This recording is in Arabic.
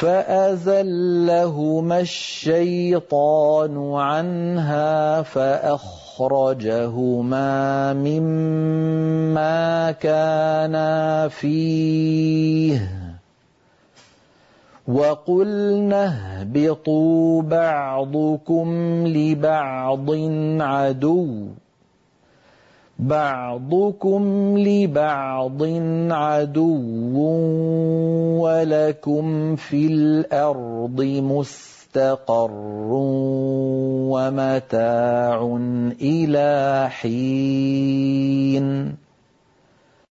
فأزلهما الشيطان عنها فأخرجهما مما كانا فيه وقلنا اهبطوا بعضكم لبعض عدو ولكم في الأرض مستقر ومتاع إلى حين